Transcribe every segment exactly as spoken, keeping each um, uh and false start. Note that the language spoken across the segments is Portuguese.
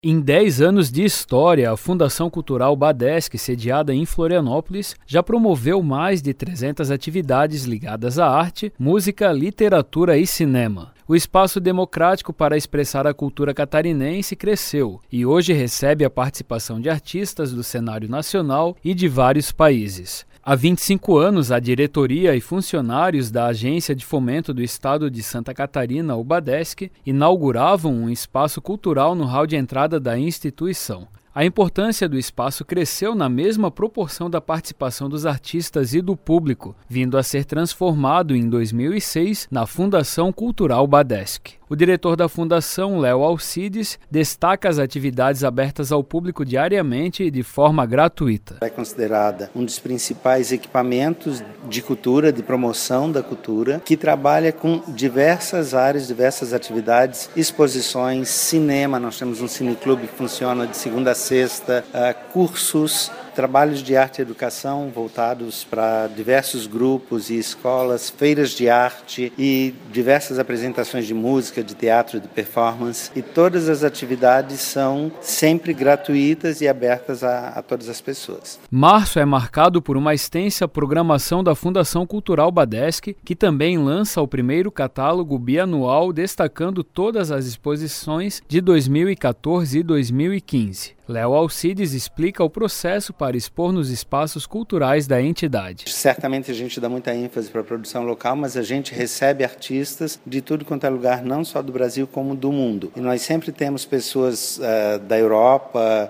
Em dez anos de história, a Fundação Cultural Badesc, sediada em Florianópolis, já promoveu mais de trezentas atividades ligadas à arte, música, literatura e cinema. O espaço democrático para expressar a cultura catarinense cresceu e hoje recebe a participação de artistas do cenário nacional e de vários países. Há vinte e cinco anos, a diretoria e funcionários da Agência de Fomento do Estado de Santa Catarina, o Badesc, inauguravam um espaço cultural no hall de entrada da instituição. A importância do espaço cresceu na mesma proporção da participação dos artistas e do público, vindo a ser transformado em dois mil e seis na Fundação Cultural Badesc. O diretor da Fundação, Léo Alcides, destaca as atividades abertas ao público diariamente e de forma gratuita. É considerada um dos principais equipamentos de cultura, de promoção da cultura, que trabalha com diversas áreas, diversas atividades, exposições, cinema. Nós temos um cineclube que funciona de segunda a sexta, uh, cursos, trabalhos de arte e educação voltados para diversos grupos e escolas, feiras de arte e diversas apresentações de música, de teatro, de performance. E todas as atividades são sempre gratuitas e abertas a, a todas as pessoas. Março é marcado por uma extensa programação da Fundação Cultural Badesc, que também lança o primeiro catálogo bianual destacando todas as exposições de dois mil e quatorze e dois mil e quinze. Léo Alcides explica o processo para expor nos espaços culturais da entidade. Certamente a gente dá muita ênfase para a produção local, mas a gente recebe artistas de tudo quanto é lugar, não só do Brasil como do mundo. E nós sempre temos pessoas uh, da Europa,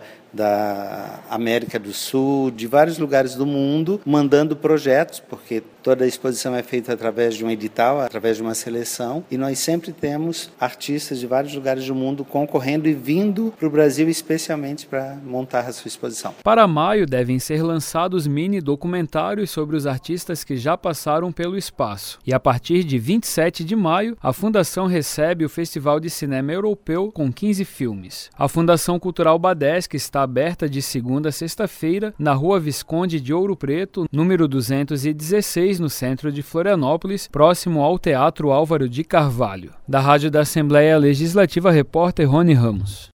da América do Sul, de vários lugares do mundo, mandando projetos, porque toda a exposição é feita através de um edital, através de uma seleção, e nós sempre temos artistas de vários lugares do mundo concorrendo e vindo para o Brasil especialmente para montar a sua exposição. Para maio devem ser lançados mini documentários sobre os artistas que já passaram pelo espaço. E a partir de vinte e sete de maio, a Fundação recebe o Festival de Cinema Europeu com quinze filmes. A Fundação Cultural Badesc está aberta de segunda a sexta-feira na Rua Visconde de Ouro Preto, número duzentos e dezesseis, no centro de Florianópolis, próximo ao Teatro Álvaro de Carvalho. Da Rádio da Assembleia Legislativa, repórter Rony Ramos.